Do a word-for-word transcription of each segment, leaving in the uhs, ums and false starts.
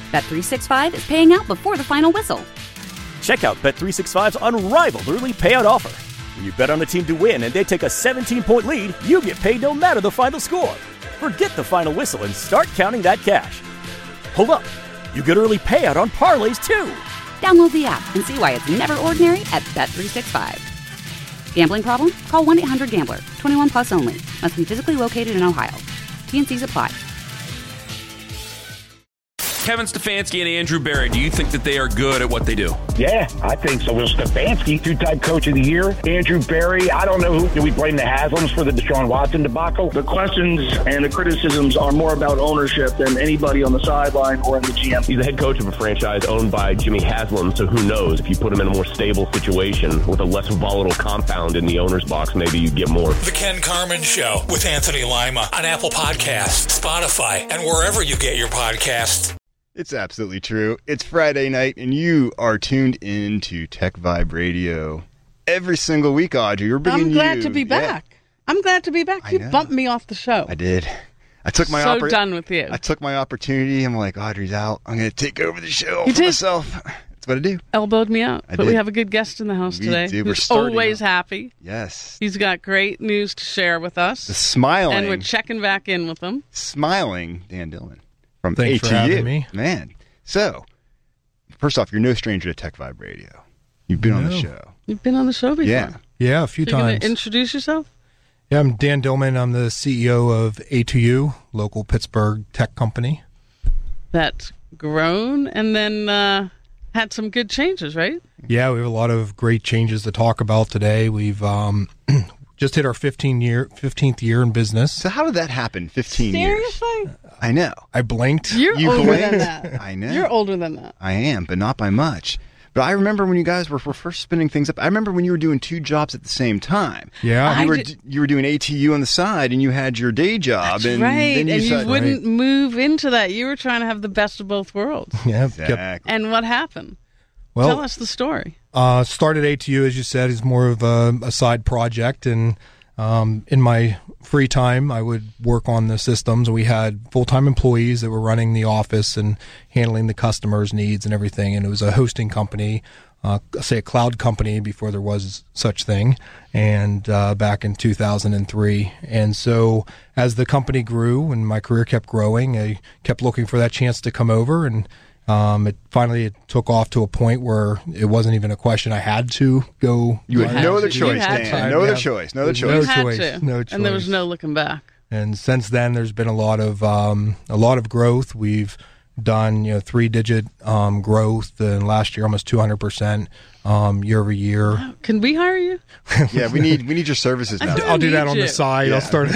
Bet three sixty-five is paying out before the final whistle. Check out Bet three sixty-five's unrivaled early payout offer. When you bet on a team to win and they take a seventeen-point lead, you get paid no matter the final score. Forget the final whistle and start counting that cash. Hold up. You get early payout on parlays, too. Download the app and see why it's never ordinary at Bet three sixty-five. Gambling problem? Call one eight hundred gambler. twenty-one plus only. Must be physically located in Ohio. T and C's apply. Kevin Stefanski and Andrew Berry, do you think that they are good at what they do? Yeah, I think so. Well, Stefanski, two-time coach of the year. Andrew Berry, I don't know who. Do we blame the Haslams for the Deshaun Watson debacle? The questions and the criticisms are more about ownership than anybody on the sideline or in the G M. He's the head coach of a franchise owned by Jimmy Haslam, so who knows? If you put him in a more stable situation with a less volatile compound in the owner's box, maybe you get more. The Ken Carman Show with Anthony Lima on Apple Podcasts, Spotify, and wherever you get your podcasts. It's absolutely true. It's Friday night, and you are tuned in to Tech Vibe Radio. Every single week, Audrey, we're bringing I'm glad you, to be back. Yeah. I'm glad to be back. I You know. bumped me off the show. I did. I took my so oppor- done with you. I took my opportunity. I'm like, Audrey's out. I'm going to take over the show you for did. myself. That's what I do. Elbowed me out. I but did. we have a good guest in the house we today. Do. We're Who's starting always off. happy. Yes. He's got great news to share with us. The smiling. And we're checking back in with him. Smiling Dan Dillman from Thanks A T U. for having me. Man. So, first off, you're no stranger to Tech Vibe Radio. You've been no. on the show. You've been on the show before. Yeah. Yeah, a few so you're times. Going to introduce yourself? Yeah, I'm Dan Dillman. I'm the C E O of A two U, local Pittsburgh tech company. That's grown and then uh, had some good changes, right? Yeah, we have a lot of great changes to talk about today. We've um, just hit our fifteen year, fifteenth year in business. So how did that happen, fifteen Seriously? years? I know. I blinked. You're You older blinked? than that. I know. You're older than that. I am, but not by much. But I remember when you guys were, were first spinning things up. I remember when you were doing two jobs at the same time. Yeah. I You were did- you were doing A T U on the side, and you had your day job. That's and right. Then you and you said, wouldn't move into that. You were trying to have the best of both worlds. Yeah, Exactly. kept- And what happened? well, Tell us the story. Uh, started A T U, as you said, is more of a, a side project, and um, in my free time, I would work on the systems. We had full-time employees that were running the office and handling the customers' needs and everything, and it was a hosting company, uh, say a cloud company before there was such thing, and uh, back in two thousand three. And so as the company grew and my career kept growing, I kept looking for that chance to come over, and Um, it finally it took off to a point where it wasn't even a question. I had to go. You had had no other to. choice, You had Dan. to. No other Yeah. choice. No other There's choice. no You had choice, to. no And there was choice. no looking back. And since then, there's been a lot of um, a lot of growth. We've done you know three digit um, growth, and last year almost two hundred percent um, year over year. Wow. Can we hire you? Yeah, we need we need your services now. I I'll do that need on you. the side. Yeah. I'll start.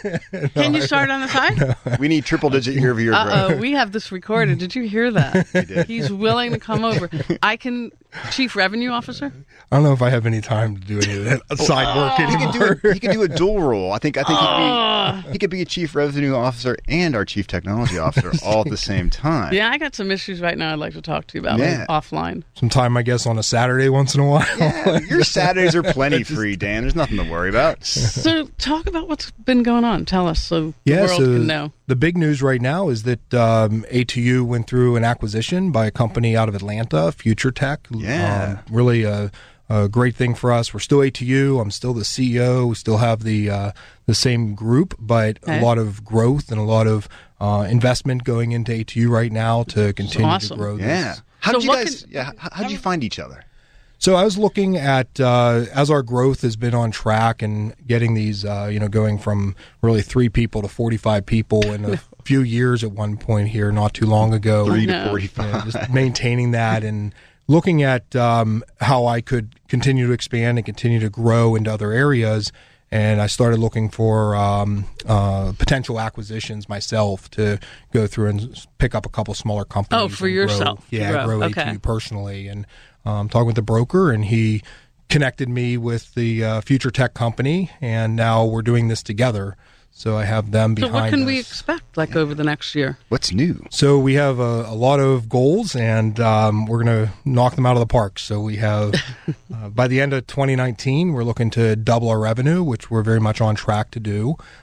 Can you start on the side? We need triple digit year over year growth. Uh-oh, we have this recorded. Did you hear that? We did. He's willing to come over. I can, Chief Revenue Officer? I don't know if I have any time to do any of that side work He could anymore. do a, he could do a dual role. I think I think he, Ah. could be, he could be a chief revenue officer and our chief technology officer all at the same time. Yeah, I got some issues right now I'd like to talk to you about Yeah. offline. Sometime, I guess, on a Saturday once in a while. Yeah, your Saturdays are plenty free, Dan. There's nothing to worry about. So talk about what's been going on. Tell us so Yeah, the world so can know. the big news right now is that um, A two U went through an acquisition by a company out of Atlanta, Future Tech. Yeah. Um, really a, a great thing for us. We're still A two U. I'm still the C E O. We still have the uh, the same group, but Okay. a lot of growth and a lot of uh, investment going into A two U right now to continue awesome. to grow this. Yeah. How So did you what guys? can- yeah. How, how did you find each other? So I was looking at uh, as our growth has been on track and getting these, uh, you know, going from really three people to forty-five people in a few years at one point here, not too long ago. Three No. to forty-five. Yeah, just maintaining that and looking at um, how I could continue to expand and continue to grow into other areas. And I started looking for um, uh, potential acquisitions myself to go through and pick up a couple smaller companies. Oh, for and grow- yourself to yeah, grow. grow Okay. A T U personally. And um, talking with the broker, and he connected me with the uh, Future Tech company, and now we're doing this together. So I have them So behind what can us. we expect like over the next year? What's new? So we have a, a lot of goals, and um, we're going to knock them out of the park. So we have, uh, by the end of twenty nineteen, we're looking to double our revenue, which we're very much on track to do.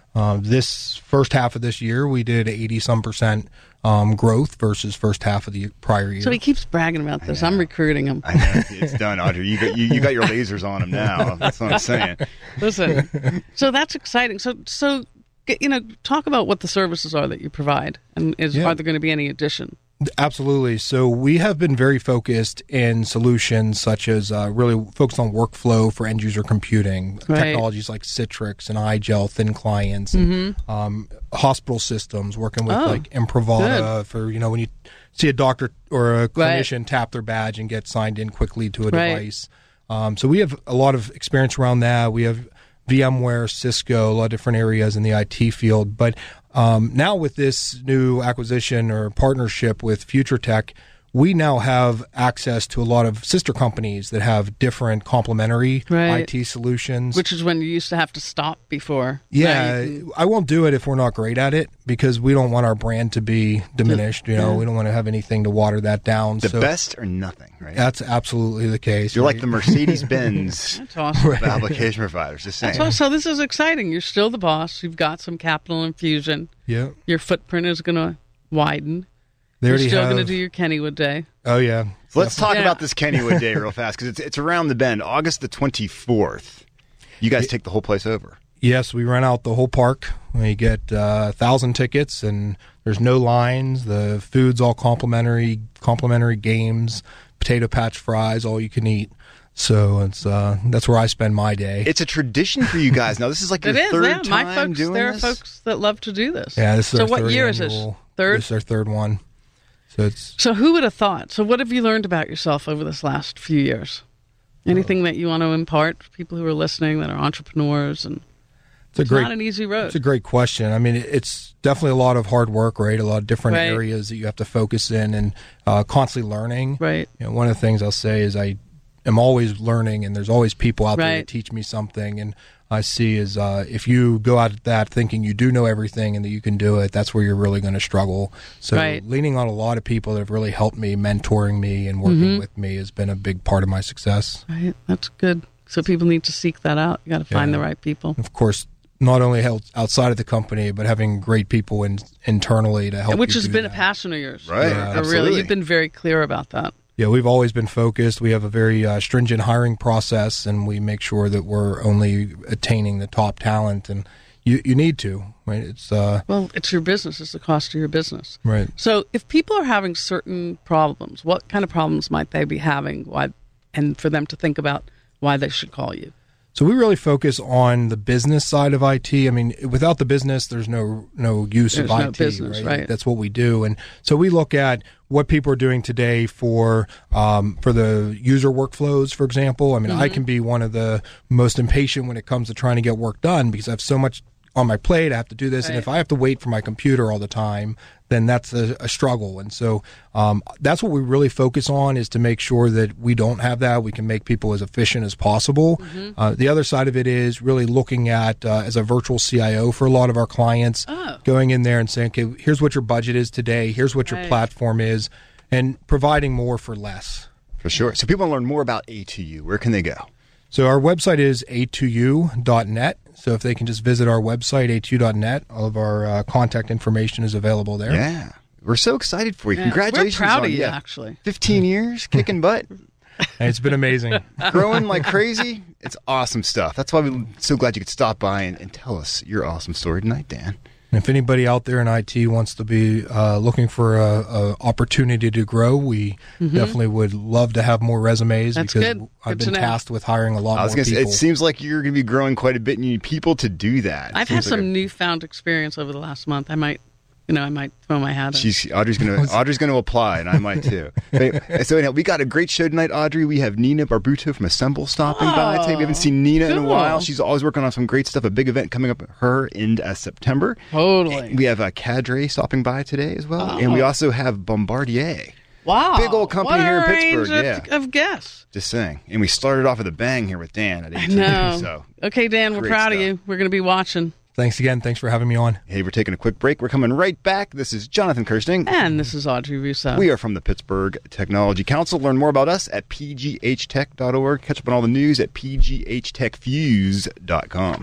Uh, this first half of this year, we did eighty some percent um, growth versus first half of the prior year. So he keeps bragging about this. I'm recruiting him. I know. It's done, Audrey. You got, you, you got your lasers on him now. That's what I'm saying. Listen, so that's exciting. So, so you know, talk about what the services are that you provide, and is Yeah. are there going to be any addition? Absolutely. So we have been very focused in solutions such as uh, really focused on workflow for end user computing, Right. technologies like Citrix and iGel, thin clients, and um, hospital systems, working with Oh, like Improvata for, you know, when you see a doctor or a clinician tap their badge and get signed in quickly to a Right. device. Um, so we have a lot of experience around that. We have VMware, Cisco, a lot of different areas in the I T field. But um, now with this new acquisition or partnership with FutureTech, we now have access to a lot of sister companies that have different complementary Right. I T solutions. Which is when you used to have to stop before. Yeah, right? I won't do it if we're not great at it because we don't want our brand to be diminished. You know, Yeah. we don't want to have anything to water that down. The so best or nothing, right? That's absolutely the case. You're right? like the Mercedes-Benz That's awesome. of application providers. Just saying. So, so this is exciting. You're still the boss. You've got some capital infusion. Yeah. Your footprint is going to widen. They You're already still have- going to do your Kennywood Day. Oh yeah. So let's talk Yeah. about this Kennywood Day real fast because it's it's around the bend, August the twenty-fourth. You guys take the whole place over. Yes, we rent out the whole park. We get uh, a thousand tickets, and there's no lines. The food's all complimentary, complimentary games, potato patch fries, all you can eat. So it's uh, that's where I spend my day. It's a tradition for you guys now. This is like your It is. third Yeah, time my folks. doing There are this. folks that love to do this. Yeah, this is so. our What third year is this? annual- Third. This is our third one. So it's So who would have thought? So what have you learned about yourself over this last few years? Anything that you want to impart to people who are listening that are entrepreneurs? And it's a great, not an easy road. It's a great question. I mean, it- it's definitely a lot of hard work, right? A lot of different Right. areas that you have to focus in, and uh, constantly learning. Right. You know, one of the things I'll say is I am always learning, and there's always people out there Right. that teach me something. And I see is uh, if you go out at that thinking you do know everything and that you can do it, that's where you're really going to struggle. So Right. leaning on a lot of people that have really helped me, mentoring me, and working Mhm. with me has been a big part of my success. Right. That's good. So people need to seek that out. You got to find Yeah. the right people. Of course, not only help outside of the company, but having great people in, internally to help. Which you has do been that. a passion of yours. Right, Yeah, Uh, absolutely. Really, you've been very clear about that. Yeah, we've always been focused. We have a very uh, stringent hiring process, and we make sure that we're only attaining the top talent. And you, you need to, right? It's uh, Well, it's your business. It's the cost of your business. right. So if people are having certain problems, what kind of problems might they be having? Why, and for them to think about why they should call you. So we really focus on the business side of I T. I mean, without the business, there's no no use There's of no I T. business, right. That's what we do, and so we look at what people are doing today for um, for the user workflows, for example. I mean, I can be one of the most impatient when it comes to trying to get work done because I have so much on my plate. I have to do this, and Right. if I have to wait for my computer all the time, then that's a, a struggle. And so um, that's what we really focus on, is to make sure that we don't have that. We can make people as efficient as possible. Uh, the other side of it is really looking at, uh, as a virtual C I O for a lot of our clients, Oh. going in there and saying, okay, here's what your budget is today, here's what your Right. platform is, and providing more for less. For sure. So people want to learn more about A two U. Where can they go? So our website is a two u dot net. So if they can just visit our website, a two u dot net, all of our uh, contact information is available there. Yeah. We're so excited for you. Yeah. Congratulations We're proud on of you, yeah, actually. fifteen years, kicking butt, And it's been amazing. growing like crazy. It's awesome stuff. That's why we're so glad you could stop by and, and tell us your awesome story tonight, Dan. If anybody out there in I T wants to be uh, looking for a, a opportunity to grow, we definitely would love to have more resumes. That's because good. I've Good to been know. tasked with hiring a lot I was more going to say, people. it seems like you're going to be growing quite a bit and you need people to do that. I've had Seems like some a- newfound experience over the last month. I might, you know, I might throw my hat in. She's Audrey's gonna Audrey's gonna apply, and I might too. But, so anyhow, we got a great show tonight, Audrey. We have Nina Barbuto from Assemble stopping by today. We haven't seen Nina in a cool. while. She's always working on some great stuff. A big event coming up her in uh, September. Totally. We have uh, Cadre stopping by today as well, and we also have Bombardier. Wow. Big old company What here in a Pittsburgh, range yeah. Of, of guests. Just saying. And we started off with a bang here with Dan at eighteen. No. So Okay, Dan, we're Great proud of stuff. you. We're going to be watching. Thanks again. Thanks for having me on. hey, we're taking a quick break. We're coming right back. This is Jonathan Kirsting. And this is Audrey Russo. We are from the Pittsburgh Technology Council. Learn more about us at p g h tech dot org. Catch up on all the news at p g h tech fuse dot com.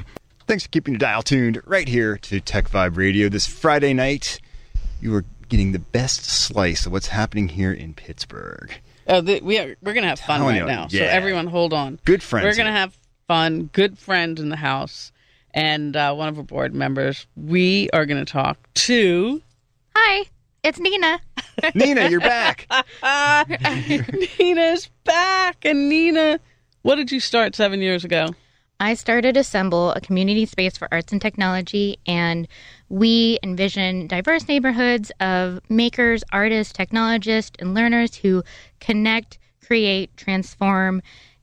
Thanks for keeping your dial tuned right here to Tech Vibe Radio. This Friday night, you are getting the best slice of what's happening here in Pittsburgh. Oh, the, we are, we're going to have fun right you, now. yeah. So everyone hold on. Good friends. We're going to here. have fun. Good friend in the house. And uh, one of our board members. We are going to talk to... Hi, it's Nina. Nina, you're back. Nina's back. And Nina, what did you start seven years ago? I started Assemble, a community space for arts and technology, and we envision diverse neighborhoods of makers, artists, technologists, and learners who connect, create, transform,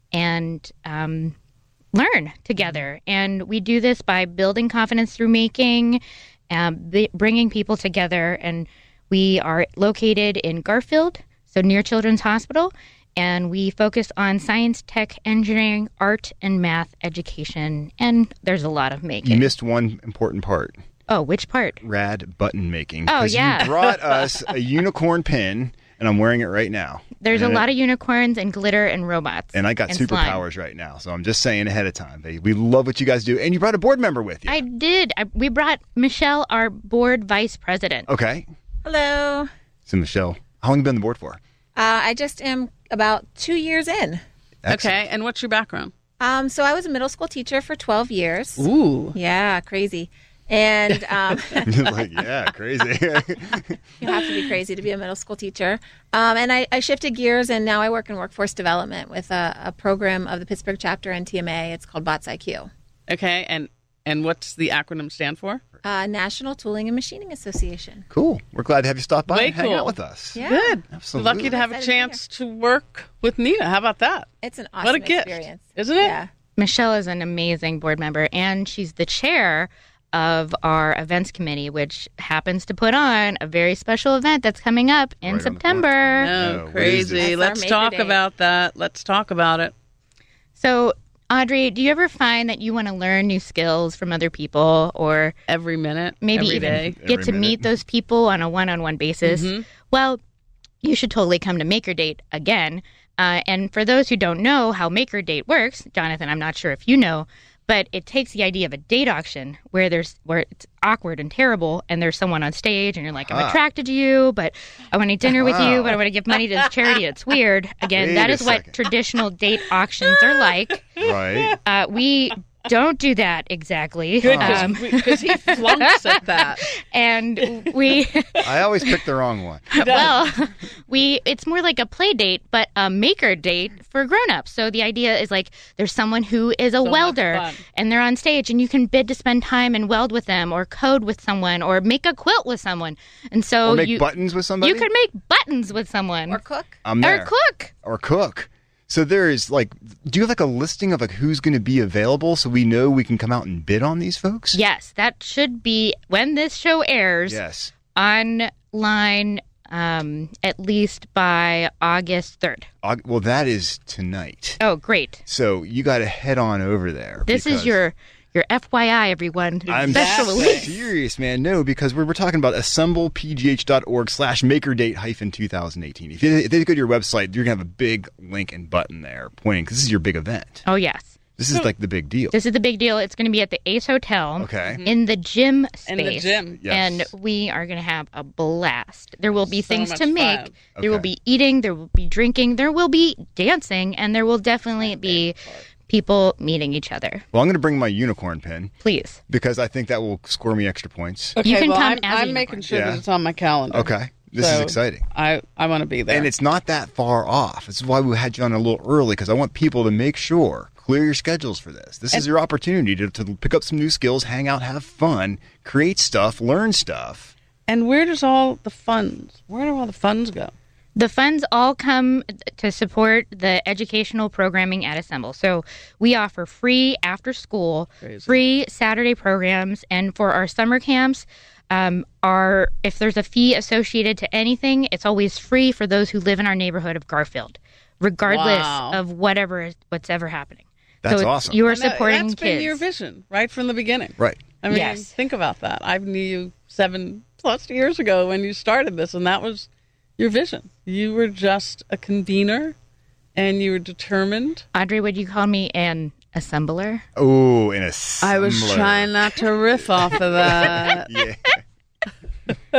and um, learn together. And we do this by building confidence through making, um, b- bringing people together. And we are located in Garfield, so near Children's Hospital. And we focus on science, tech, engineering, art, and math education. And there's a lot of making. You missed one important part. Oh, which part? Rad button making. Oh, 'Cause yeah. You brought us a unicorn pin, and I'm wearing it right now. There's and a it, lot of unicorns and glitter and robots. And I got and superpowers slime. right now, so I'm just saying ahead of time. We love what you guys do. And you brought a board member with you. I did. I, we brought Michelle, our board vice president. Okay. Hello. So, Michelle, how long have you been on the board for? Uh, I just am about two years in. Excellent. Okay, and what's your background? Um, so I was a middle school teacher for twelve years. Ooh. Yeah, crazy. And um, You're like, yeah, crazy. you have to be crazy to be a middle school teacher. Um, and I, I shifted gears, and now I work in workforce development with a, a program of the Pittsburgh chapter N T M A. It's called BOTS I Q. Okay, and and what's the acronym stand for? Uh, National Tooling and Machining Association. Cool. We're glad to have you stop by Way and hang cool. out with us. Yeah. Good. Absolutely. Lucky to have a Excited to be chance to work with Nina. How about that? It's an awesome What a gift, experience. isn't it? Yeah. Michelle is an amazing board member, and she's the chair of our events committee, which happens to put on a very special event that's coming up in Right on the September. Oh, No, what is crazy. this? That's our Let's Maker talk Day. about that. Let's talk about it. So, Audrey, do you ever find that you want to learn new skills from other people, or Every minute, maybe every even day. get Every to minute. meet those people on a one-on-one basis? Mhm. Well, you should totally come to Maker Date again. Uh, and for those who don't know how Maker Date works, Jonathan, I'm not sure if you know, but it takes the idea of a date auction where there's where it's awkward and terrible, and there's someone on stage, and you're like, I'm Ah. attracted to you, but I want to eat dinner with you, Wow. but I want to give money to this charity. It's weird. Again, Wait that a is what second. traditional date auctions are like. Right. Uh, we don't do that exactly. Good, Um, because he flunks at that. and we I always pick the wrong one. well, we it's more like a play date, but a maker date for grown-ups. So the idea is like there's someone who is a So much welder, fun. and they're on stage, and you can bid to spend time and weld with them, or code with someone, or make a quilt with someone. And so Or make you buttons with somebody? you could make buttons with someone, Or cook. I'm there. or cook. Or cook. So there is like, do you have like a listing of like who's going to be available so we know we can come out and bid on these folks? Yes, that should be when this show airs. Yes. Online, um, at least by August third. Aug- Well, that is tonight. Oh, great! So you got to head on over there. This is because your your F Y I, everyone. I'm Special release. serious, man. No, because we're, we're talking about assemblepgh.org slash makerdate hyphen 2018. If you, if you go to your website, you're going to have a big link and button there pointing, because this is your big event. Oh, yes. This is like the big deal. This is the big deal. It's going to be at the Ace Hotel. Okay. In the gym space. In the gym. Yes. And we are going to have a blast. There will be So things much to make. fun. There will Okay. be eating. There will be drinking. There will be dancing. And there will definitely be people meeting each other. Well, I'm going to bring my unicorn pin Please. because I think that will score me extra points. Okay, You can well, come I'm, as a I'm unicorn. making sure Yeah. that it's on my calendar. Okay. This is So exciting. I, I want to be there. And it's not that far off. This is why we had you on a little early, because I want people to make sure, clear your schedules for this. This is your opportunity to, to pick up some new skills, hang out, have fun, create stuff, learn stuff. And where does all the funds, where do all the funds go? The funds all come to support the educational programming at Assemble. So we offer free after school, Crazy. free Saturday programs, and for our summer camps, um, our if there's a fee associated to anything, it's always free for those who live in our neighborhood of Garfield, regardless Wow. of whatever is what's ever happening. That's so it's- awesome. You are I know, supporting That's kids. been your vision right from the beginning. Right. I mean, Yes. think about that. I knew you seven plus years ago when you started this, and that was your vision. You were just a convener, and you were determined. Audrey, would you call me an assembler. Oh, an assembler. I was trying not to riff off of that. Yeah.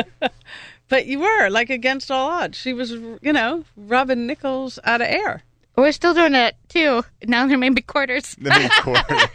But you were, like, against all odds. She was, you know, rubbing nickels out of air. We're still doing it, too. Now they're made big quarters. The mid quarters.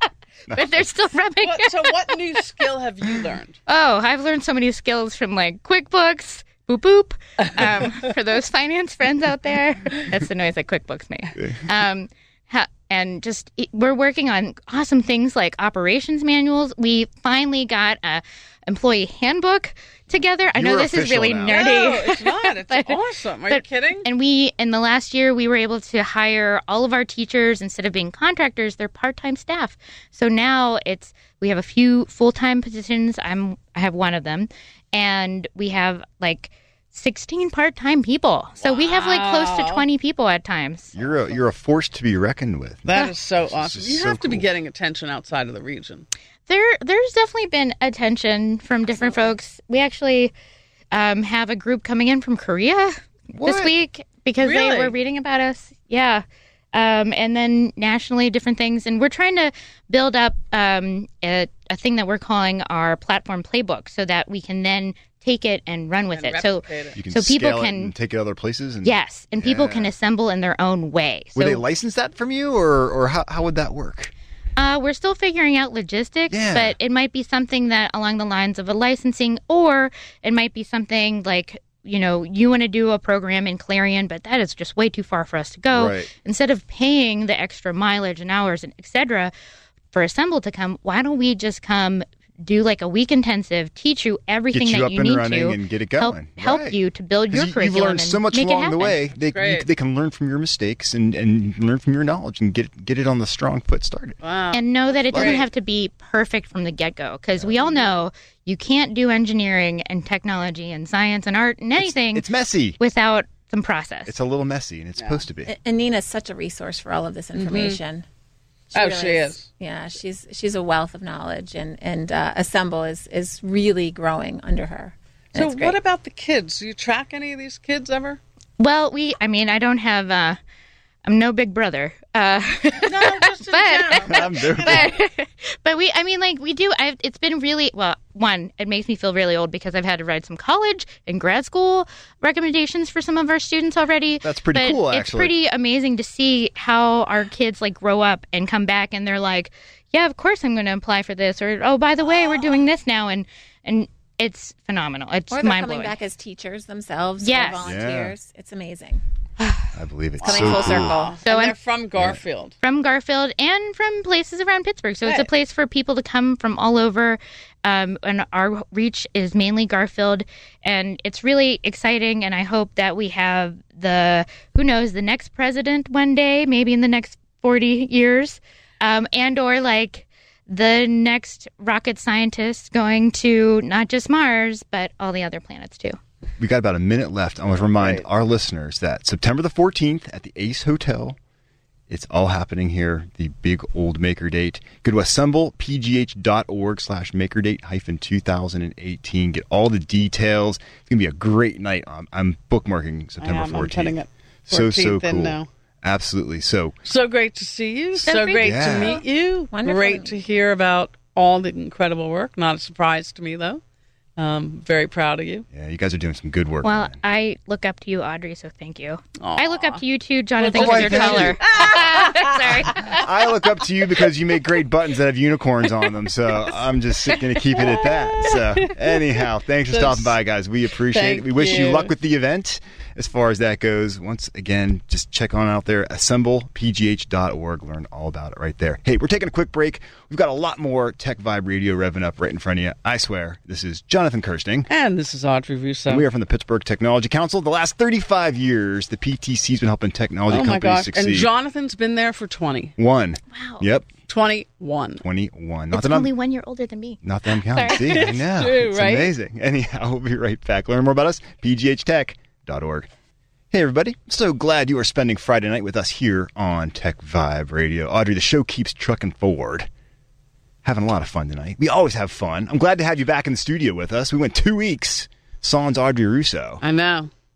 But they're still rubbing. What, so what new skill have you learned? Oh, I've learned so many skills from, like, QuickBooks, boop, boop. Um, for those finance friends out there, that's the noise that QuickBooks make. Um, ha- and just, it, we're working on awesome things like operations manuals. We finally got a employee handbook together. I know You're this is really official nerdy. No, it's not. It's But- awesome. Are but- you kidding? And we, in the last year, we were able to hire all of our teachers. Instead of being contractors, they're part-time staff. So now it's, we have a few full-time positions. I'm, I have one of them. And we have like sixteen part-time people. So we have like close to Wow. twenty people at times. You're a you're a force to be reckoned with. That is so This awesome. is You so have to be cool. getting attention outside of the region. There, there's definitely been attention from different folks. We actually um, have a group coming in from Korea What? this week because Really? they were reading about us. Yeah. Um, and then nationally, different things. And we're trying to build up um, a, a thing that we're calling our platform playbook so that we can then take it and run with And it. So, replicate it. You can so people scale it can, and take it other places. And, yes, and people Yeah. can assemble in their own way. So, Would they license that from you, or or how how would that work? Uh, we're still figuring out logistics, Yeah. but it might be something that along the lines of a licensing, or it might be something like, you know, you want to do a program in Clarion, but that is just way too far for us to go. Right. Instead of paying the extra mileage and hours and et cetera for Assemble to come, why don't we just come do like a week intensive, teach you everything Get you that up you and need running to and get it help, going. help Right. you to build your 'Cause you- curriculum You've learned and so much make it along the happen. way. They you, Great. they can learn from your mistakes and, and learn from your knowledge and get get it on the strong foot started. Wow. And know that it doesn't Great. have to be perfect from the get-go, because we all know you can't do engineering and technology and science and art and anything It's messy. without some process. It's a little messy, and it's supposed to be. And- And Nina's such a resource for all of this information. Oh, she is. Yeah, she's she's a wealth of knowledge, and and uh, Assemble is is really growing under her. And So it's great. what about the kids? Do you track any of these kids ever? Well, we, I mean, I don't have, uh, I'm no big brother. Uh, No, just in But- general. I'm doing but, but we, I mean, like, we do, I've, it's been really, well, one, it makes me feel really old because I've had to write some college and grad school recommendations for some of our students already. That's pretty But cool, It's actually. pretty amazing to see how our kids, like, grow up and come back and they're like, yeah, of course I'm going to apply for this. Or, oh, by the way, we're doing this now. And, and it's phenomenal. It's or they're mind-blowing. coming back as teachers themselves, Yes. or volunteers. It's amazing. I believe it's Coming so full cool. circle. So and I'm- they're from Garfield. from Garfield and from places around Pittsburgh. So it's a Right. place for people to come from all over. Um, and our reach is mainly Garfield. And it's really exciting. And I hope that we have the, who knows, the next president one day, maybe in the next forty years. Um, and or like the next rocket scientist going to not just Mars, but all the other planets too. We got about a minute left. I want to remind Right. our listeners that September the fourteenth at the Ace Hotel, it's all happening here, the big old Maker Date. Go to assemblepgh.org slash Maker Date hyphen two thousand eighteen. Get all the details. It's going to be a great night. I'm, I'm bookmarking September I am. I'm fourteenth. putting it So, so fourteenth in cool. now. Absolutely. So, So great to see you. So So, great great to to see meet you. Wonderful. Great to hear about all the incredible work. Not a surprise to me, though. Um, very proud of you. yeah, you guys are doing some good work. Well, man. I look up to you, Audrey, so thank you. Aw. I look up to you too, Jonathan, Well, because you're thank taller. you. Sorry. I look up to you because you make great buttons that have unicorns on them. So I'm just going to keep it at that. So anyhow, thanks for So stopping by, guys. We appreciate thank it. We wish you you. luck with the event as far as that goes. Once again, just check on out there, assemble p g h dot org. Learn all about it right there. Hey, we're taking a quick break. We've got a lot more Tech Vibe Radio revving up right in front of you. I swear. This is Jonathan Kirsting. And this is Audrey Russo. And we are from the Pittsburgh Technology Council. The last thirty-five years, the P T C's been helping technology oh my companies gosh. succeed. And Jonathan's been there for twenty. One. Wow. Yep. twenty-one. twenty-one. Not It's that I'm only one year older than me. Not that I'm counting. Sorry. See, I know. true, it's right? amazing. Anyhow, we'll be right back. Learn more about us, p g h tech dot org. Hey, everybody. So glad you are spending Friday night with us here on Tech Vibe Radio. Audrey, the show keeps trucking forward. Having a lot of fun tonight. We always have fun. I'm glad to have you back in the studio with us. We went two weeks sans Audrey Russo. I know.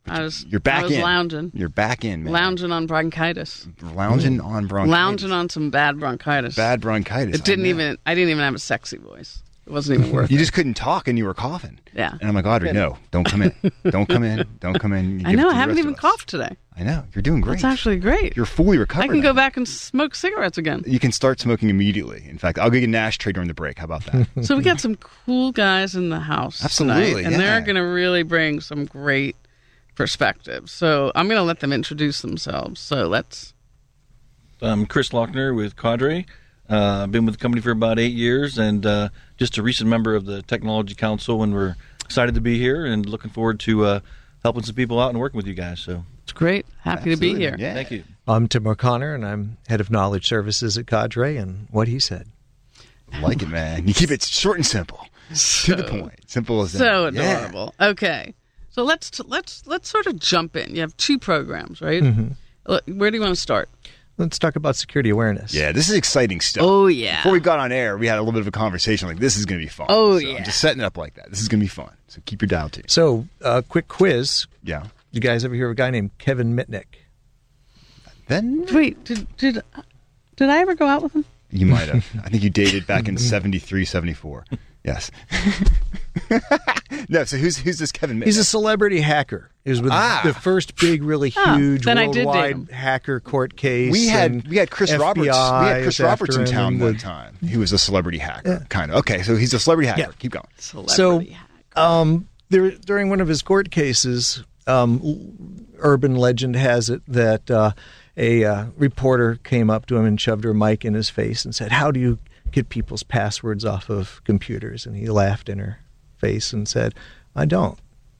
I was. You're back I was in. lounging. You're back in, man. Lounging on bronchitis. Lounging on bronchitis. Lounging on some bad bronchitis. Bad bronchitis. It didn't I know. even. I didn't even have a sexy voice. It wasn't even worth You it. just couldn't talk and you were coughing. Yeah. And I'm like, Audrey, no, don't come in. Don't come in. Don't come in. You I give it know. to I the haven't rest even of us. coughed today. I know. You're doing great. That's actually great. You're fully recovered. I can now. go back and smoke cigarettes again. You can start smoking immediately. In fact, I'll get an ashtray during the break. How about that? So we got some cool guys in the house Absolutely, tonight, and yeah. they're going to really bring some great perspectives. So I'm going to let them introduce themselves. So let's. I'm Chris Lochner with Cadre. Uh, I've been with the company for about eight years and uh, just a recent member of the Technology Council, and we're excited to be here and looking forward to uh, helping some people out and working with you guys. So it's great. Happy Absolutely. to be here. Yeah. Thank you. I'm Tim O'Connor, and I'm head of knowledge services at Cadre, and what he said. I like it, man. You keep it short and simple. So, to the point. Simple as that. So Yeah. adorable. Okay. So let's let's let's sort of jump in. You have two programs, right? Mhm. Look, where do you want to start? Let's talk about security awareness. Yeah, this is exciting stuff. Oh, yeah. Before we got on air, we had a little bit of a conversation like, this is going to be fun. Oh, So yeah. I'm just setting it up like that. This is going to be fun. So keep your dial tuned. So, uh, quick quiz. Yeah. You guys ever hear of a guy named Kevin Mitnick? Then Wait, did did did I ever go out with him? You might have. I think you dated back in seventy-three, seventy-four. Yes. No, so who's who's this Kevin Mitnick? He's a celebrity hacker. He was with Ah. the first big, really Ah, huge then I did date worldwide him. hacker court case. We had and we had Chris F B I Roberts. We had Chris was Roberts in after him town and one the- time. He was a celebrity hacker, kind of. Okay, so he's a celebrity hacker. Yeah. Keep going. Celebrity So, um, there, during one of his court cases, um, urban legend has it that uh, a uh, reporter came up to him and shoved her mic in his face and said, "How do you get people's passwords off of computers?" And he laughed in her face and said, "I don't.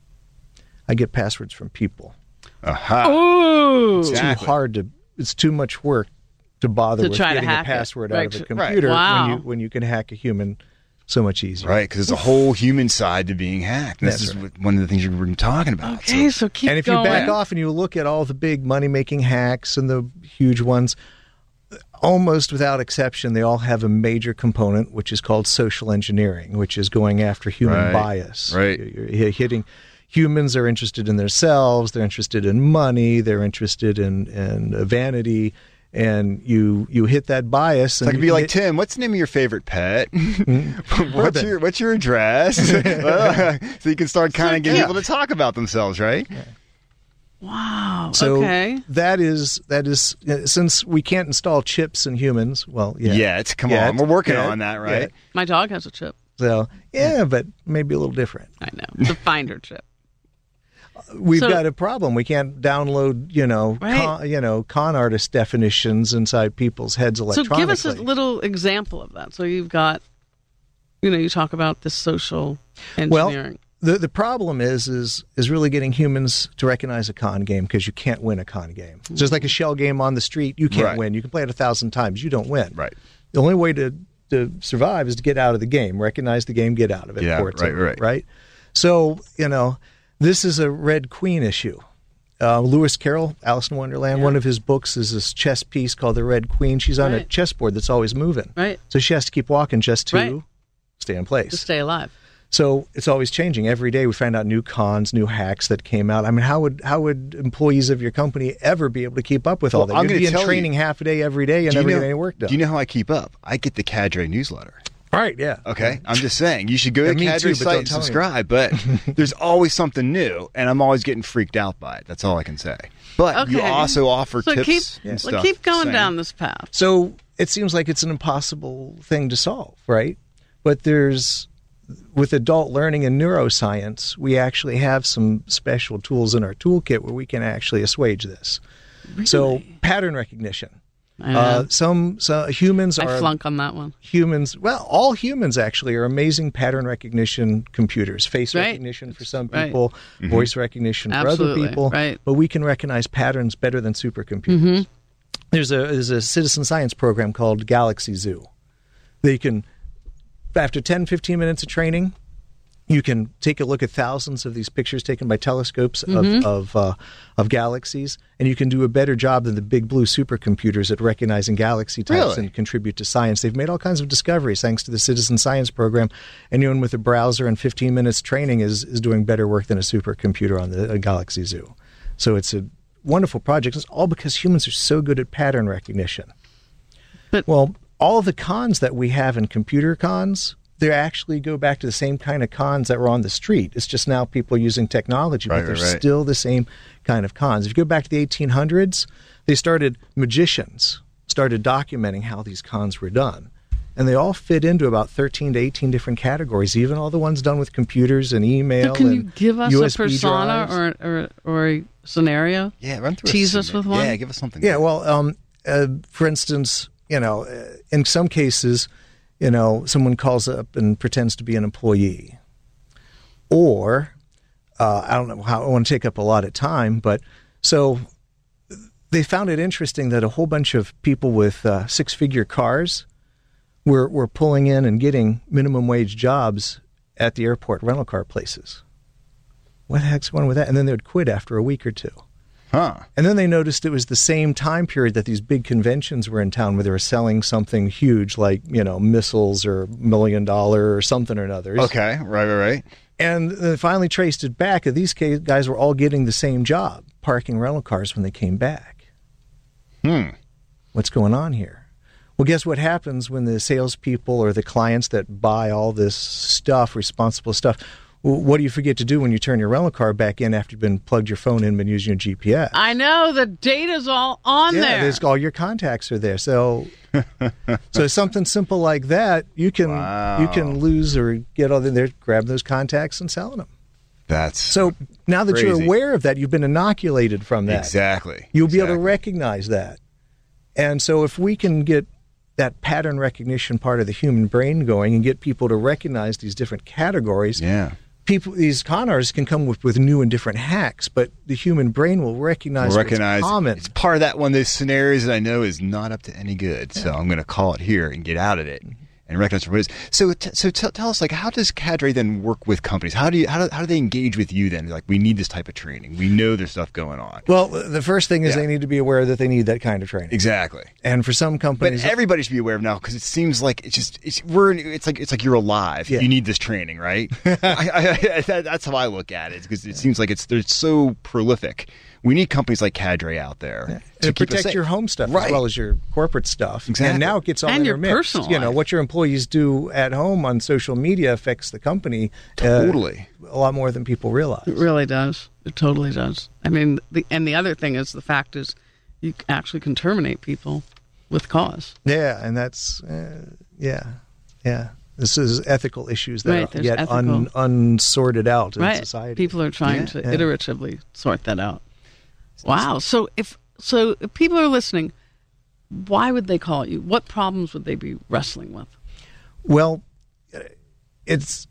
I get passwords from people. Aha. Ooh. It's Exactly. too hard to. It's too much work to bother To with try to getting hack a it. password Right, out of a to- right. computer Wow. when you when you can hack a human so much easier." Right, because there's a whole human side to being hacked. And this That's is right. what, one of the things you were talking about. Okay, so keep and if going. you back off and you look at all the big money-making hacks and the huge ones, almost without exception, they all have a major component, which is called social engineering, which is going after human Right, bias. right. You're, you're hitting humans are interested in themselves, they're interested in money, they're interested in, in vanity, and you you hit that bias. So and I could you be like, hit- Tim, what's the name of your favorite pet? what's Bourbon. your What's your address? So you can start kind of getting yeah. people to talk about themselves, right? Wow. So okay. that is that is uh, since we can't install chips in humans. Well, yeah, Yet, come Yet, on, we're working yet, on that, right? yet. My dog has a chip. So yeah, but maybe a little different. I know. The Finder chip. We've So- got a problem. We can't download, you know, Right. con, you know, con artist definitions inside people's heads So electronically. give us a little example of that. So you've got, you know, you talk about the social engineering. Well, the the problem is is is really getting humans to recognize a con game, because you can't win a con game. It's just like a shell game on the street. You can't Right. win. You can play it a thousand times. You don't win. Right. The only way to to survive is to get out of the game. Recognize the game. Get out of it. Yeah, before it's right, over, right. Right. So you know, this is a Red Queen issue. Uh, Lewis Carroll, Alice in Wonderland, one of his books is this chess piece called The Red Queen. She's on a Right. chessboard that's always moving. Right. So she has to keep walking just to Right. stay in place. To stay alive. So it's always changing. Every day we find out new cons, new hacks that came out. I mean, how would how would employees of your company ever be able to keep up with all Well, that? I'm You'd gonna be in tell you- training half a day every day and Do you never know- get any work done. Do you know how I keep up? I get the Cadre newsletter. Right, yeah. Okay, I'm just saying you should go Yeah, to me Cadre too, but site don't and tell me. subscribe. But there's always something new, and I'm always getting freaked out by it. That's all I can say. But you Okay. also offer So tips keep, and well, stuff. keep going Same. down this path. So it seems like it's an impossible thing to solve, right? But there's, with adult learning and neuroscience, we actually have some special tools in our toolkit where we can actually assuage this. So pattern recognition. I know. Uh, some so humans I are flunk on that one. humans. Well, all humans actually are amazing pattern recognition computers. Face Right. recognition for some Right. people, Mm-hmm. voice recognition for Absolutely. other people. Right. But we can recognize patterns better than supercomputers. Mm-hmm. There's a there's a citizen science program called Galaxy Zoo. They can, after ten, fifteen minutes of training, You can take a look at thousands of these pictures taken by telescopes Mhm. of of, uh, of galaxies, and you can do a better job than the big blue supercomputers at recognizing galaxy types Really? and contribute to science. They've made all kinds of discoveries thanks to the Citizen Science Program. Anyone with a browser and fifteen minutes training is, is doing better work than a supercomputer on the uh, Galaxy Zoo. So it's a wonderful project. It's all because humans are so good at pattern recognition. But, well, all of the cons that we have in computer cons, they actually go back to the same kind of cons that were on the street. It's just now people are using technology, Right, but they're right, right. still the same kind of cons. If you go back to the eighteen hundreds, they started, magicians started documenting how these cons were done. And they all fit into about thirteen to eighteen different categories, even all the ones done with computers and email. So can and you give us U a S B persona drives. or, or or a scenario? Yeah, run through a Tease us scene. with one. Yeah, give us something. Yeah, well, um, uh, for instance, you know, uh, in some cases, you know, someone calls up and pretends to be an employee. Or, uh, I don't know how, I want to take up a lot of time, but so they found it interesting that a whole bunch of people with uh, six-figure cars were, were pulling in and getting minimum wage jobs at the airport rental car places. What the heck's going on with that? And then they would quit after a week or two. Huh. And then they noticed it was the same time period that these big conventions were in town where they were selling something huge like, you know, missiles or million dollar or something or another. Okay, right, right, right. And they finally traced it back. And these ca- guys were all getting the same job, parking rental cars when they came back. Hmm. What's going on here? Well, guess what happens when the salespeople or the clients that buy all this stuff, responsible stuff, what do you forget to do when you turn your rental car back in after you've been plugged your phone in and been using your G P S? I know the data's all on yeah, there. there's all your contacts are there. So, so something simple like that, you can Wow. you can lose or get all in there, grab those contacts and selling them. That's So now that you're crazy. aware of that, you've been inoculated from that. Exactly. You'll be able to Exactly. recognize that. And so if we can get that pattern recognition part of the human brain going and get people to recognize these different categories, Yeah. people, these con artists can come with, with new and different hacks, but the human brain will recognize, We'll recognize what's common. it's part of that one of those scenarios that I know is not up to any good. So I'm going to call it here and get out of it and recognize what it is. So, t- so t- tell us, like, how does Cadre then work with companies? How do you how do, how do they engage with you then? Like, we need this type of training. We know there's stuff going on. Well, the first thing is Yeah. they need to be aware that they need that kind of training. Exactly. And for some But companies, everybody should be aware of now because it seems like it's just it's we're it's like it's like you're alive. Yeah. You need this training, right? I, I, I, that, that's how I look at it because it seems like it's they're so prolific. We need companies like Cadre out there to, to keep us protect safe. your home stuff Right. as well as your corporate stuff. Exactly. And now it gets all And your intermixed. personal You know, life. what your employees do at home on social media affects the company uh, Totally. a lot more than people realize. It really does. It totally does. I mean, the, and the other thing is the fact is you actually can terminate people with cause. Yeah, and that's uh, yeah, yeah. This is ethical issues that Right, are there's yet un, ethical- unsorted out in right. society. People are trying Yeah, to yeah. iteratively sort that out. Wow. So if so if people are listening, why would they call you? What problems would they be wrestling with? Well, it's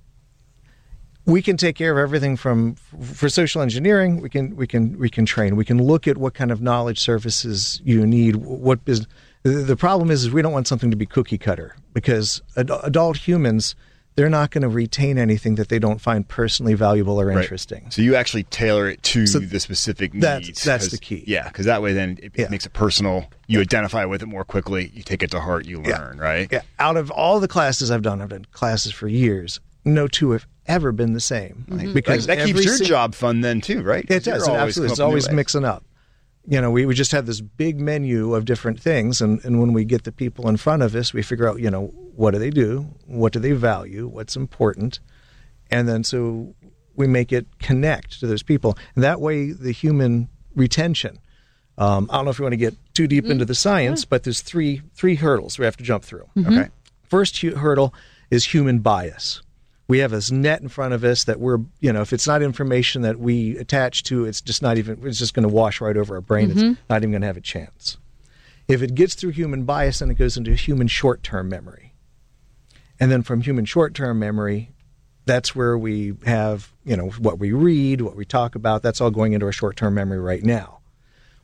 we can take care of everything from for social engineering. We can we can we can train. We can look at what kind of knowledge services you need. What business. The the problem is, is we don't want something to be cookie cutter because ad- adult humans, they're not going to retain anything that they don't find personally valuable or Right. interesting. So you actually tailor it to So the specific that's- needs. that's 'cause- the key. Yeah, because that way then it Yeah. makes it personal. You identify with it more quickly. You take it to heart. You learn, right? Yeah. Out of all the classes I've done, I've done classes for years. No two have ever been the same because that, that keeps every your sing- job fun then too, right? It 'Cause you're does. always Absolutely. coming It's up with new always ways. mixing up. You know, we, we just have this big menu of different things, and, and when we get the people in front of us, we figure out, you know, what do they do? What do they value? What's important? And then so we make it connect to those people. And that way, the human retention. Um, I don't know if you want to get too deep into the science, but there's three three hurdles we have to jump through. Okay. First hu- hurdle is human bias. We have this net in front of us that we're, you know, if it's not information that we attach to, it's just not even, it's just going to wash right over our brain. It's not even going to have a chance. If it gets through human bias, then it goes into human short-term memory. And then from human short-term memory, that's where we have, you know, what we read, what we talk about, that's all going into our short-term memory right now.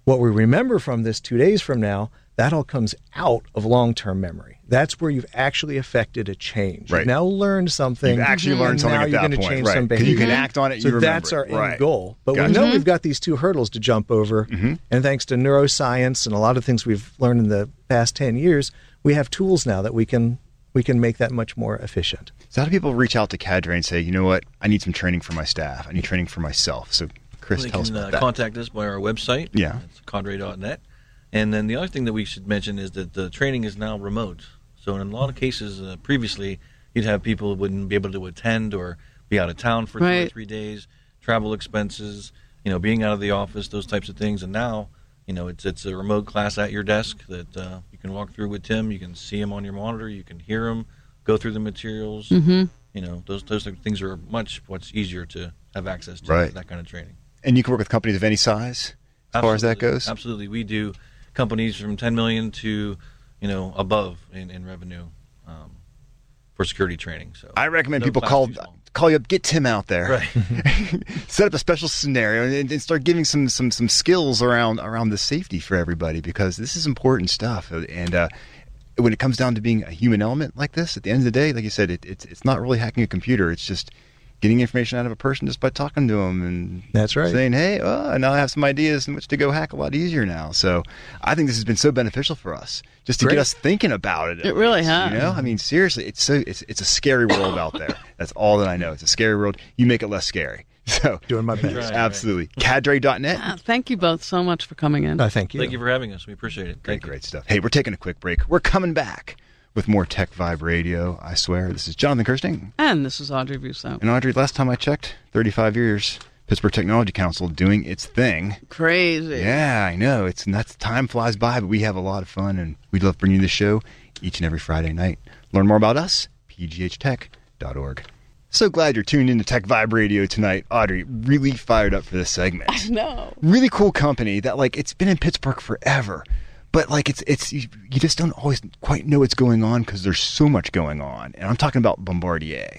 What we remember from this two days from now, that all comes out of long-term memory. That's where you've actually affected a change. Right. You've now learned something. You've actually learned and something now at you're that going to point, change right. some 'Cause behavior. you can act on it, So you remember that's our it. Right. end goal. But Gotcha. we know Mhm. we've got these two hurdles to jump over. Mm-hmm. And thanks to neuroscience and a lot of things we've learned in the past ten years, we have tools now that we can we can make that much more efficient. So how do people reach out to Cadre and say, you know what, I need some training for my staff. I need training for myself. So Chris, they tell us can about uh, that. contact us by our website. Yeah. It's cadre dot net. And then the other thing that we should mention is that the training is now remote. So in a lot of cases, uh, previously, you'd have people who wouldn't be able to attend or be out of town for two or Right. three days, travel expenses, you know, being out of the office, those types of things. And now, you know, it's it's a remote class at your desk that uh, you can walk through with Tim. You can see him on your monitor. You can hear him, go through the materials. Mhm. You know, those those type of things are much much easier to have access to, Right. that kind of training. And you can work with companies of any size as far as that goes? Absolutely. We do companies from ten million to, you know, above in, in revenue um, for security training. So I recommend no people class call too small. call you up, get Tim out there, Right. set up a special scenario, and, and start giving some some some skills around around the safety for everybody, because this is important stuff. And uh, when it comes down to being a human element like this, at the end of the day, like you said, it, it's it's not really hacking a computer. It's just getting information out of a person just by talking to them and That's right. saying, hey, oh, now I have some ideas in which to go hack a lot easier now. So I think this has been so beneficial for us just to Great. get us thinking about it. It really has. You know, I mean, seriously, it's so it's it's a scary world out there. That's all that I know. It's a scary world. You make it less scary. So doing my best. Right, absolutely. Cadre dot net. Ah, thank you both so much for coming in. Uh, thank you. Thank you for having us. We appreciate it. Great, Thank you. great stuff. Hey, we're taking a quick break. We're coming back with more Tech Vibe Radio. I swear. This is Jonathan Kirsting. And this is Audrey Busso. And Audrey, last time I checked, thirty-five years, Pittsburgh Technology Council doing its thing. Crazy. Yeah, I know. It's nuts. Time flies by, but we have a lot of fun, and we love bringing you the show each and every Friday night. Learn more about us, p g h tech dot org. So glad you're tuned into Tech Vibe Radio tonight. Audrey, really fired up for this segment. I know. Really cool company that, like, it's been in Pittsburgh forever. But, like, it's it's you, you just don't always quite know what's going on because there's so much going on. And I'm talking about Bombardier.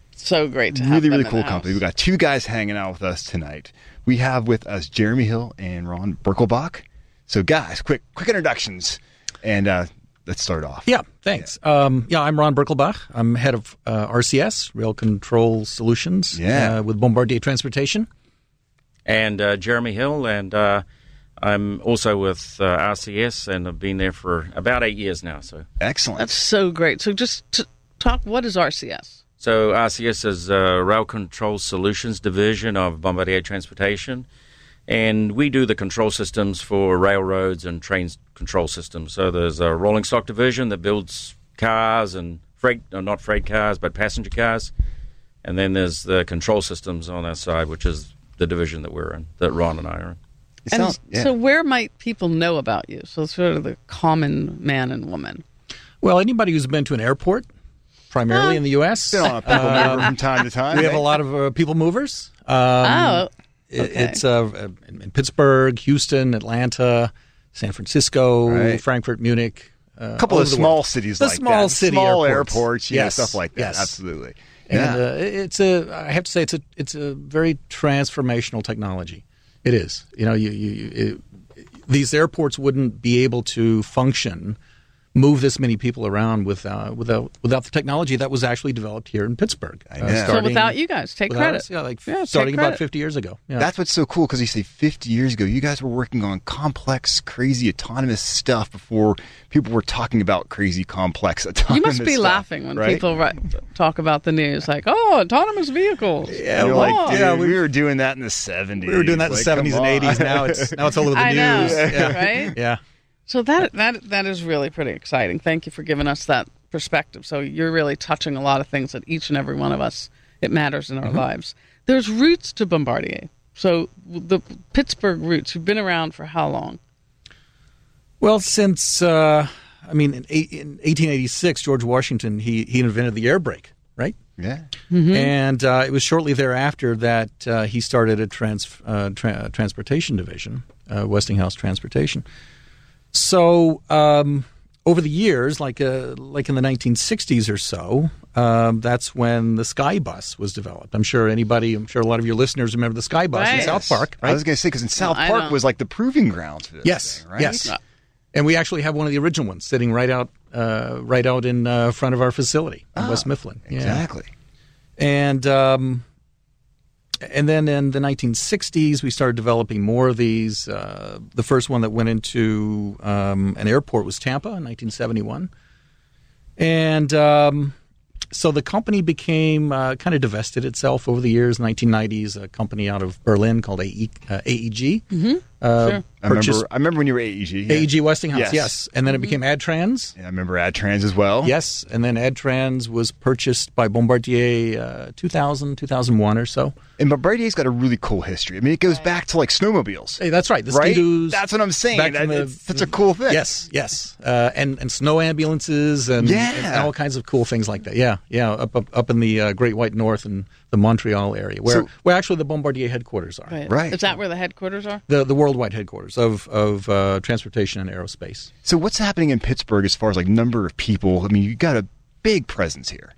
So great to have Really, them really in cool the company. house. We've got two guys hanging out with us tonight. We have with us Jeremy Hill and Ron Birkelbach. So, guys, quick quick introductions. And uh, let's start off. Yeah, thanks. Yeah, um, yeah I'm Ron Birkelbach. I'm head of uh, R C S, Rail Control Solutions, Yeah. uh, with Bombardier Transportation. And uh, Jeremy Hill, and uh, I'm also with uh, R C S, and I've been there for about eight years now. So excellent. That's so great. So just to talk, what is R C S? So R C S is a Rail Control Solutions division of Bombardier Transportation, and we do the control systems for railroads and train control systems. So there's a rolling stock division that builds cars and freight, or not freight cars, but passenger cars, and then there's the control systems on our side, which is the division that we're in, that Ron and I are in. And sounds- yeah. so where might people know about you? So sort of the common man and woman. Well, anybody who's been to an airport, primarily in the U S Been on a people mover from time to time. We have eh? a lot of uh, people movers. Um, Oh, it- okay. It's uh, in in Pittsburgh, Houston, Atlanta, San Francisco, Right. Frankfurt, Munich. Uh, A couple all of over the small world. cities the like small that. city Small airports, airports, you know, yes, stuff like that. yes. Absolutely. And Yeah. uh, it's a, I have to say, it's a, it's a very transformational technology. It is. You know, you, you, you it, these airports wouldn't be able to function, move this many people around without without without the technology that was actually developed here in Pittsburgh. I Uh, know. So without you guys, take without credit. us, yeah, like Yeah, take starting about credit. fifty years ago. Yeah. That's what's so cool, because you say fifty years ago, you guys were working on complex, crazy, autonomous stuff before people were talking about crazy, complex, autonomous You must be stuff, laughing when right? people write, talk about the news, like, oh, autonomous vehicles. Yeah, you're Oh, like, dude, yeah, we, we- were doing that in the seventies. we were doing that in the Like, seventies come and on. eighties. Now it's now it's all over the I know, news. Yeah. right? Yeah. So that that that is really pretty exciting. Thank you for giving us that perspective. So you're really touching a lot of things that each and every one of us, it matters in our Mm-hmm. lives. There's roots to Bombardier. So the Pittsburgh roots, you've been around for how long? Well, since uh, I mean, in, eight, in eighteen eighty-six, George Washington he he invented the air brake, right? Yeah. Mm-hmm. And uh, it was shortly thereafter that uh, he started a trans, uh, tra- transportation division, uh, Westinghouse Transportation. So um, over the years, like uh, like in the nineteen sixties or so, um, that's when the Skybus was developed. I'm sure anybody, I'm sure a lot of your listeners remember the Skybus Right. in South Park. Right? I was going to say, because in South Well, I Park don't- was like the proving grounds for this Yes, thing, right? yes. And we actually have one of the original ones sitting right out, uh, right out in uh, front of our facility in Ah, West Mifflin. Yeah. Exactly. And um, and then in the nineteen sixties, we started developing more of these. Uh, the first one that went into um, an airport was Tampa in nineteen seventy-one. And um, so the company became uh, kind of divested itself over the years. nineteen nineties, a company out of Berlin called A E, uh, A E G. Mm-hmm. Uh, Sure. I remember, I remember when you were A E G. yeah. A E G Westinghouse, yes. Yes. And then it became AdTrans. Yeah, I remember AdTrans as well. Yes, and then AdTrans was purchased by Bombardier uh, two thousand, two thousand one or so. And Bombardier's got a really cool history. I mean, it goes back to like snowmobiles. Hey, that's right. The right? Ski-Doos. That's what I'm saying. back That- from the- it's such a cool thing. Yes, yes. Uh, and, and snow ambulances and, Yeah. and all kinds of cool things like that. Yeah, yeah, up up, up in the uh, Great White North and the Montreal area, where, So- where actually the Bombardier headquarters are. Right. Is that where the headquarters are? The, the worldwide headquarters of, of uh, transportation and aerospace. So what's happening in Pittsburgh as far as like number of people? I mean, you got a big presence here.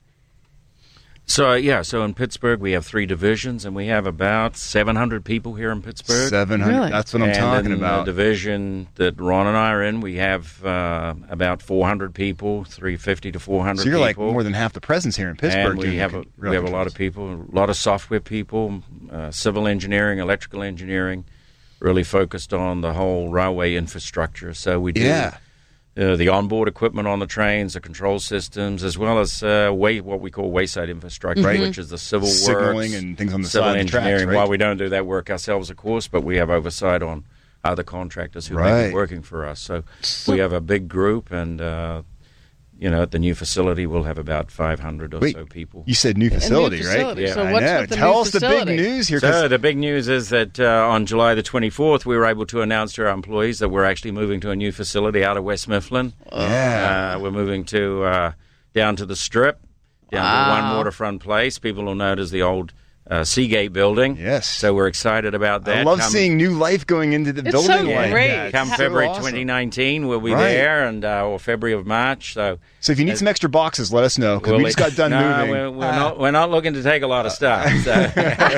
So, yeah, so in Pittsburgh, we have three divisions, and we have about seven hundred people here in Pittsburgh. seven hundred. Really? That's what I'm and talking in about. The division that Ron and I are in, we have uh, about four hundred people, three fifty to four hundred So you're like people. more than half the presence here in Pittsburgh. And we doing have a, real we have a lot of people, a lot of software people, uh, civil engineering, electrical engineering, really focused on the whole railway infrastructure. So we do Yeah. uh, the onboard equipment on the trains, the control systems, as well as uh, way, what we call wayside infrastructure, Right. which is the civil Signaling works, and things on the civil side of the tracks, engineering. right? While we don't do that work ourselves, of course, but we have oversight on other contractors who may Right. be working for us. So we have a big group, and uh, you know, at the new facility, we'll have about five hundred or Wait, so people. You said new facility, facility. right? So I what's know. with the Tell new us the facility? big news here. 'cause- So the big news is that uh, on July the twenty-fourth, we were able to announce to our employees that we're actually moving to a new facility out of West Mifflin. Yeah. Uh, we're moving to uh, down to the Strip, down Wow. to one waterfront place. People will know it as the old uh, Seagate building. Yes. So we're excited about that. I love Come- seeing new life going into the It's building so like great. that. Come It's so February awesome. twenty nineteen, we'll be Right. there, and uh, or February of March. So, So if you need some extra boxes, let us know because we'll we just got done no, moving. We're, we're not. We're not looking to take a lot of stuff. So.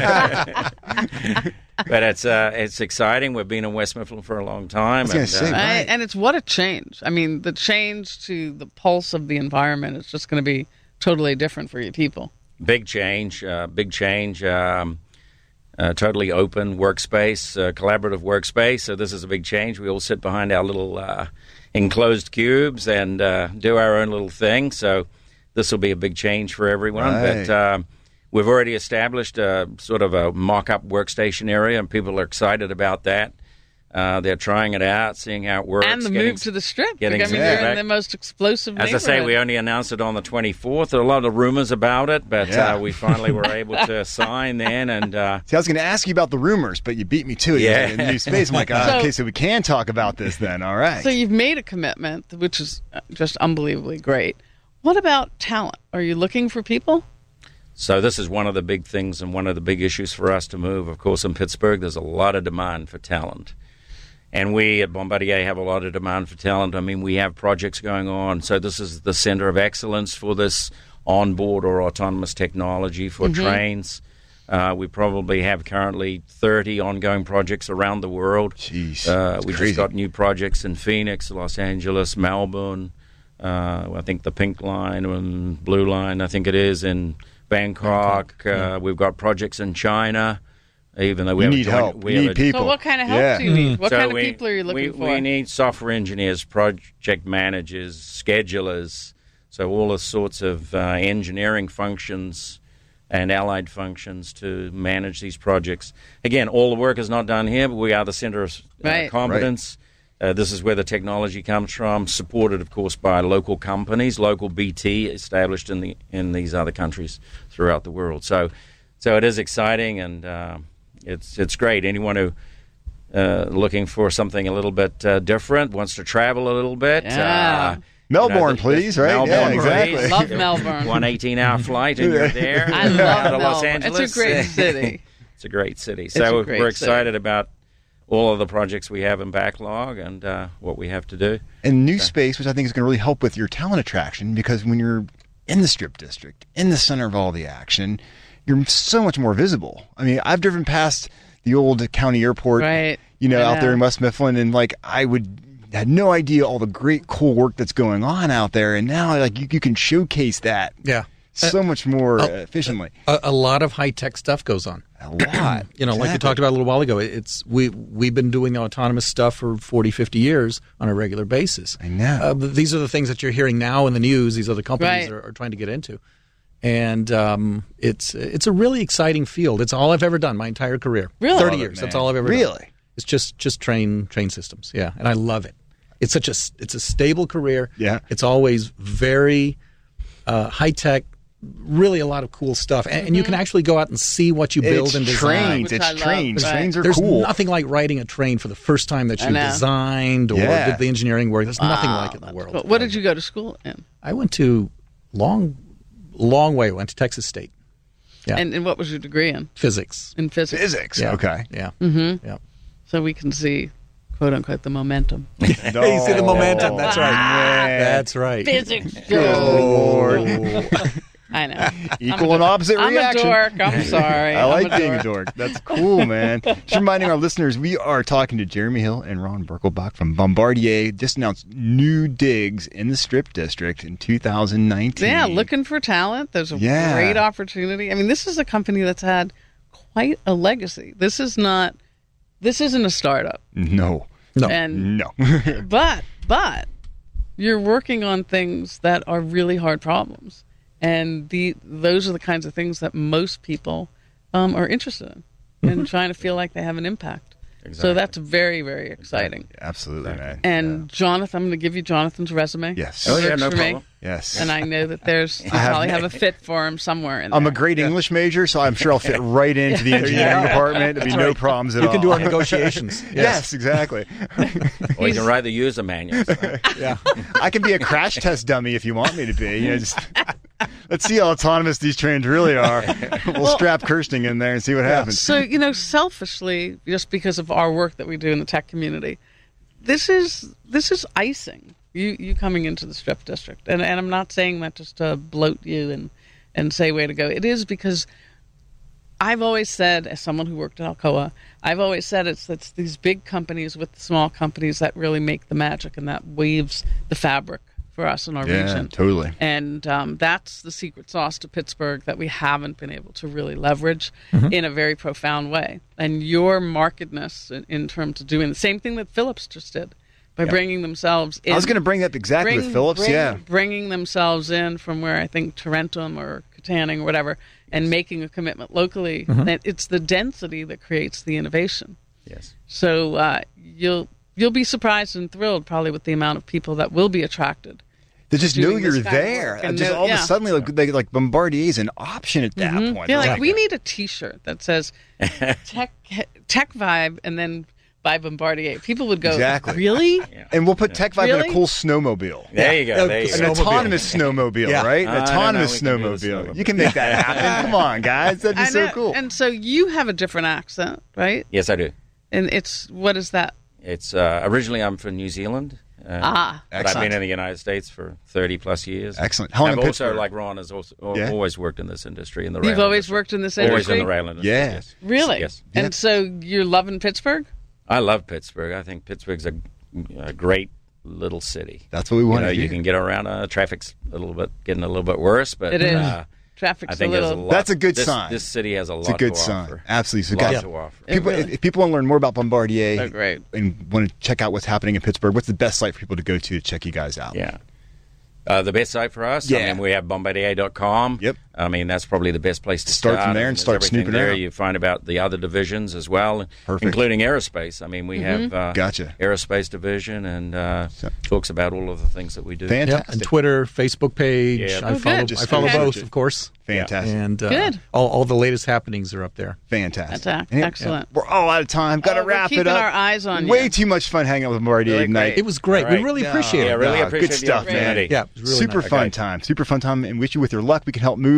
But it's uh, it's exciting. We've been in West Mifflin for a long time. I was gonna and, say, uh, Right? And it's what a change. I mean, the change to the pulse of the environment is just going to be totally different for your people. big change. Uh, big change. Um, uh, totally open workspace, uh, collaborative workspace. So this is a big change. We all sit behind our little uh, enclosed cubes and uh, do our own little thing. So this will be a big change for everyone. Right. But um, we've already established a sort of a mock-up workstation area, and people are excited about that. Uh, they're trying it out, seeing how it works. and the getting- move to the Strip. getting I mean, some you're in feedback. the most explosive As I say, neighborhood. we only announced it on the twenty-fourth. There are a lot of rumors about it, but Yeah. uh, we finally were able to sign then. And uh, See, I was going to ask you about the rumors, but you beat me to it. You Yeah. had a new space. I'm like, ah, So- okay, so we can talk about this then. All right. So you've made a commitment, which is just unbelievably great. What about talent? Are you looking for people? so this is one of the big things and one of the big issues for us to move. Of course, in Pittsburgh, there's a lot of demand for talent. And we at Bombardier have a lot of demand for talent. I mean, we have projects going on. So this is the center of excellence for this onboard or autonomous technology for Mhm. trains. Uh, we probably have currently thirty ongoing projects around the world. Jeez, Uh, that's we crazy. just got new projects in Phoenix, Los Angeles, Melbourne. Uh, I think the Pink Line and Blue Line, I think it is, in Bangkok. Uh, we've got projects in China. Even though we You have a need joint- help. we You have need a- people. So what kind of help Yeah. do you need? What So kind of we- people are you looking we, for? We need software engineers, project managers, schedulers, so all the sorts of uh, engineering functions and allied functions to manage these projects. Again, all the work is not done here, but we are the center of uh, Right. competence. Uh, this is where the technology comes from, supported, of course, by local companies, local B T established in the in these other countries throughout the world. So, so it is exciting, and uh, it's it's great. Anyone who uh, looking for something a little bit uh, different, wants to travel a little bit. Yeah. Uh, Melbourne, you know, the- please, the right? Melbourne, Yeah, exactly. please. Love Melbourne. One eighteen-hour flight, and you're there. I love Out of Los Melbourne. Angeles. It's a great city. It's a great city. It's So a great we're city. excited about all of the projects we have in backlog and uh, what we have to do. And new space, which I think is going to really help with your talent attraction, because when you're in the Strip District, in the center of all the action, you're so much more visible. I mean, I've driven past the old county airport, right. you know, I out know. there in West Mifflin, and like I would had no idea all the great, cool work that's going on out there, and now like you, you can showcase that, yeah, so uh, much more uh, uh, efficiently. A, a lot of high tech stuff goes on. A lot, you know, like we Exactly. talked about a little while ago. It's we we've been doing autonomous stuff for forty, fifty years on a regular basis. I know. Uh, but these are the things that you're hearing now in the news. These other companies Right. are, are trying to get into, and um, it's it's a really exciting field. It's all I've ever done my entire career. Really? thirty Love it, years. That's man. all I've ever done. Really? It's just just train train systems. Yeah, and I love it. It's such a it's a stable career. Yeah. It's always very uh, high tech. Really, a lot of cool stuff, and, and you can actually go out and see what you build It's and design. trains. It's trains. There's- Trains are There's cool. nothing like riding a train for the first time that I you know. designed or Yeah. did the engineering work. There's nothing Wow, like it in the that's world. cool. What did you go to school in? I went to long, long way. Went to Texas State. Yeah, And, and what was your degree in? physics. In physics. Physics. Yeah. Okay. Yeah, Mm-hmm. yeah. So we can see, quote unquote, the momentum. No. You see the momentum. That's right. Man. That's right. Physics. Good Lord. I know. Equal and opposite I'm reaction. a dork. I'm sorry. I I'm like a being a dork. dork. That's cool, man. Just reminding our listeners, we are talking to Jeremy Hill and Ron Birkelbach from Bombardier. Just announced new digs in the Strip District in two thousand nineteen. Yeah, looking for talent. There's a Yeah. great opportunity. I mean, this is a company that's had quite a legacy. This is not. This isn't a startup. No. No. And No. but but you're working on things that are really hard problems, and the those are the kinds of things that most people um, are interested in, and trying to feel like they have an impact. So Exactly. that's very, very exciting. Absolutely, man. And Jonathan, I'm going to give you Jonathan's resume. Yes. Oh, yeah, Works no for me. problem. Yes. And I know that there's you I have- probably have a fit for him somewhere in there. I'm a great English major, so I'm sure I'll fit right into the engineering department. There'll be no problems at You all. can do our negotiations. Yes, Yes. exactly. Or you can write the user manuals. Yeah. I can be a crash test dummy if you want me to be. You know, just let's see how autonomous these trains really are. We'll, strap Kirsting in there and see what happens. So, you know, selfishly, just because of our work that we do in the tech community, this is this is icing. You you coming into the Strip District. And and I'm not saying that just to bloat you and, and say way to go. It is because I've always said, as someone who worked at Alcoa, I've always said it's it's these big companies with the small companies that really make the magic and that weaves the fabric for us in our Yeah, region. totally. And um, that's the secret sauce to Pittsburgh that we haven't been able to really leverage Mm-hmm. in a very profound way. And your markedness in, in terms of doing the same thing that Phillips just did by bringing themselves in. I was going to bring that exactly bring- with Phillips. bring- yeah. Bringing themselves in from where I think Tarentum or Katanning or whatever and making a commitment locally. Mm-hmm. That it's the density that creates the innovation. Yes. So uh, you'll you'll be surprised and thrilled probably with the amount of people that will be attracted. They just know doing this you're kind of there. work and Just know- all yeah. of a sudden, like, they, like Bombardier is an option at that Mhm. point. Yeah, They're like we need a T-shirt that says "Tech Tech Vibe" and then by Bombardier. People would go, Exactly. "Really?" And we'll put Tech Vibe in Really? a cool snowmobile. There you go. There you An go. autonomous snowmobile, Yeah. right? An I don't know, autonomous we can do the snowmobile. snowmobile. You can make that happen. Come on, guys. That'd be I so know. cool. And so you have a different accent, right? Yes, I do. And it's what is that? It's uh, originally I'm from New Zealand. Uh, Ah. but I've Excellent. been in the United States for thirty plus years. Excellent. How long I've in also, Pittsburgh? like Ron, has also al- Yeah. always worked in this industry in the You've rail always industry. worked in this Always industry. in the rail industry. Yeah. Yes. Really? Yes. And Yep. so you're loving Pittsburgh? I love Pittsburgh. I think Pittsburgh's a, a great little city. That's what we You want know, to you hear. can get around. Uh, traffic's a little bit getting a little bit worse, but It is. Uh, Traffic's I think a there's a little. lot. That's a good this, sign. This city has a lot It's a good to sign. offer. Absolutely. So, Lot guys, to offer. It people, really- if, if people want to learn more about Bombardier Oh, great. and want to check out what's happening in Pittsburgh, what's the best site for people to go to to check you guys out? Yeah. Uh, the best site for us, Yeah. I mean, we have bombardier dot com. Yep. I mean, that's probably the best place to Start start. from there and there's start everything snooping there. around. You find about the other divisions as well, Perfect. including aerospace. I mean, we have uh, Gotcha. aerospace division and uh, So- talks about all of the things that we do. Yeah, Fantastic. and Twitter, Facebook page. Yeah. I Oh, follow. good. I follow Okay. both, of course. Fantastic. And uh, Good. All, all the latest happenings are up there. Fantastic. That's ac- Yeah. excellent. We're all out of time. Got to Oh, we're wrap keeping it up. our eyes on Way you. too much fun hanging out with Bombardier Really tonight. great. It was great. All We right. really Yeah. appreciate Yeah, it. really Ah, appreciate good the stuff, man. opportunity. Yeah, it was really Super nice. fun Okay. time. Super fun time. And wish you with your luck, we can help move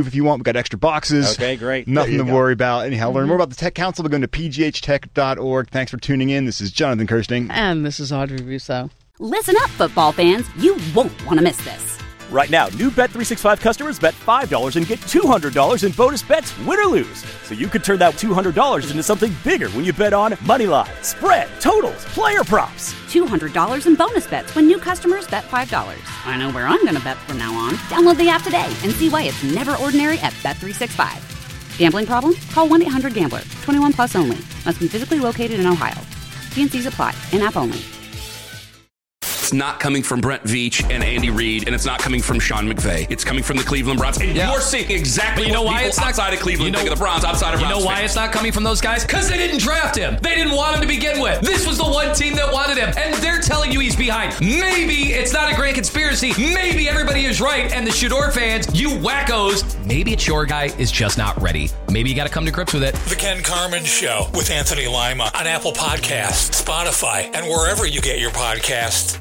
move if you want. We've got extra boxes. Okay, great. Nothing to go. worry about. Anyhow, learn Mm-hmm. more about the Tech Council by going to p g h tech dot org. Thanks for tuning in. This is Jonathan Kirsting. And this is Audrey Russo. Listen up, football fans. You won't want to miss this. Right now, new Bet three sixty-five customers bet five dollars and get two hundred dollars in bonus bets, win or lose. So you could turn that two hundred dollars into something bigger when you bet on money line, spread, totals, player props. two hundred dollars in bonus bets when new customers bet five dollars. I know where I'm going to bet from now on. Download the app today and see why it's never ordinary at Bet three sixty-five. Gambling problem? Call one eight hundred gambler. twenty-one plus only. Must be physically located in Ohio. T N Cs apply. In-app only. It's not coming from Brent Veach and Andy Reid, and it's not coming from Sean McVay. It's coming from the Cleveland Browns. And yeah. you're seeing exactly but you know what why people it's not, outside of Cleveland you know, think of the Browns, outside of You Browns know why fans. it's not coming from those guys? Because they didn't draft him. They didn't want him to begin with. This was the one team that wanted him, and they're telling you he's behind. Maybe it's not a grand conspiracy. Maybe everybody is right, and the Shador fans, you wackos, maybe it's your guy is just not ready. Maybe you got to come to grips with it. The Ken Carman Show with Anthony Lima on Apple Podcasts, Spotify, and wherever you get your podcasts.